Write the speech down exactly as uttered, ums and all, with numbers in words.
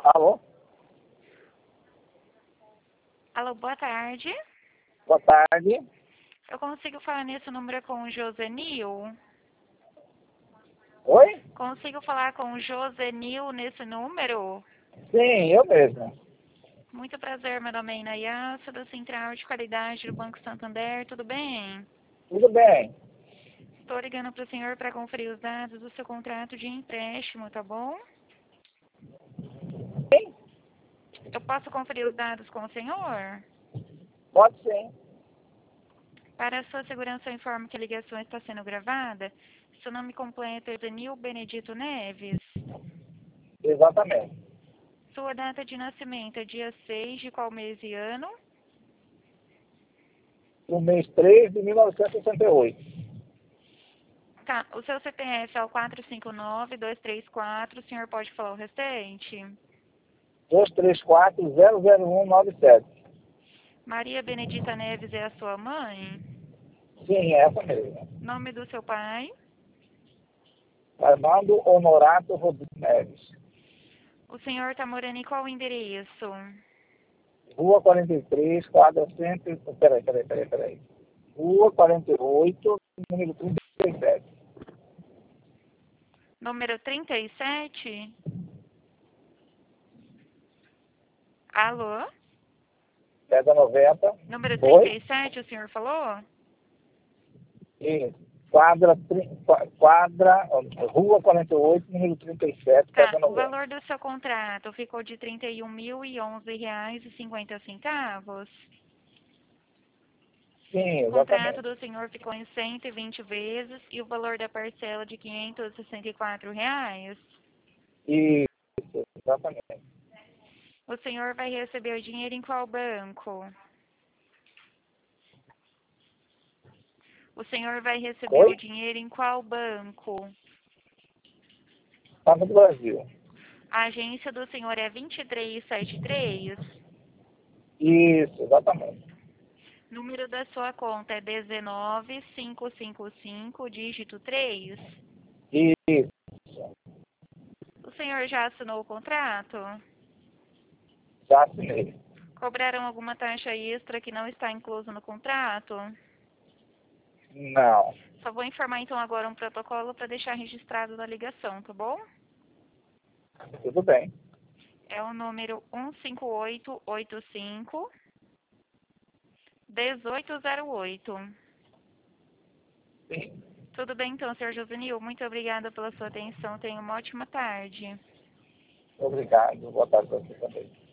Alô? Alô, boa tarde. Boa tarde. Eu consigo falar nesse número com o Josenil? Oi? Consigo falar com o Josenil nesse número? Sim, eu mesmo. Muito prazer, meu nome é Inayassa, da Central de Qualidade do Banco Santander, tudo bem? Tudo bem. Estou ligando para o senhor para conferir os dados do seu contrato de empréstimo, tá bom? Sim? Eu posso conferir os dados com o senhor? Pode sim. Para a sua segurança, eu informo que a ligação está sendo gravada. Seu nome completo é Josenil Benedito Neves. Exatamente. Sua data de nascimento é dia seis de qual mês e ano? No mês três de mil novecentos e sessenta e oito. Tá, o seu C P F é o quatro cinco nove, dois três quatro, o senhor pode falar o restante? dois três quatro, zero zero um nove sete. Maria Benedita Neves é a sua mãe? Sim, é essa mesmo. Nome do seu pai? Armando Honorato Rodrigues Neves. O senhor está morando em qual endereço? Rua quarenta e três, quadra cento. Peraí, peraí, peraí, peraí. Rua quarenta e oito, número trinta e sete. Número trinta e sete? Alô? dez a noventa. Número trinta Oi? e sete, o senhor falou? Isso. Quadra, tri- qua- quadra, ó, Rua quarenta e oito, número trinta e sete, Tá, dez a o noventa. valor do seu contrato ficou de trinta e um mil e onze reais e cinquenta centavos. Sim, O contrato exatamente. do senhor ficou em cento e vinte vezes e o valor da parcela de quinhentos e sessenta e quatro reais. Isso, exatamente. O senhor vai receber o dinheiro em qual banco? O senhor vai receber o Oi? dinheiro em qual banco? Banco do Brasil. A agência do senhor é vinte e três setenta e três. Isso, exatamente. Número da sua conta é dezenove mil quinhentos e cinquenta e cinco, dígito três. Isso, O senhor já assinou o contrato? já assinei. Cobraram alguma taxa extra que não está incluso no contrato? Não, Só vou informar então agora um protocolo para deixar registrado na ligação, tá bom? tudo bem. É o número um cinco oito oito cinco, um oito zero oito. Sim. Tudo bem então, senhor Josenil? Muito obrigada pela sua atenção. Tenha uma ótima tarde. Obrigado. Boa tarde para você também.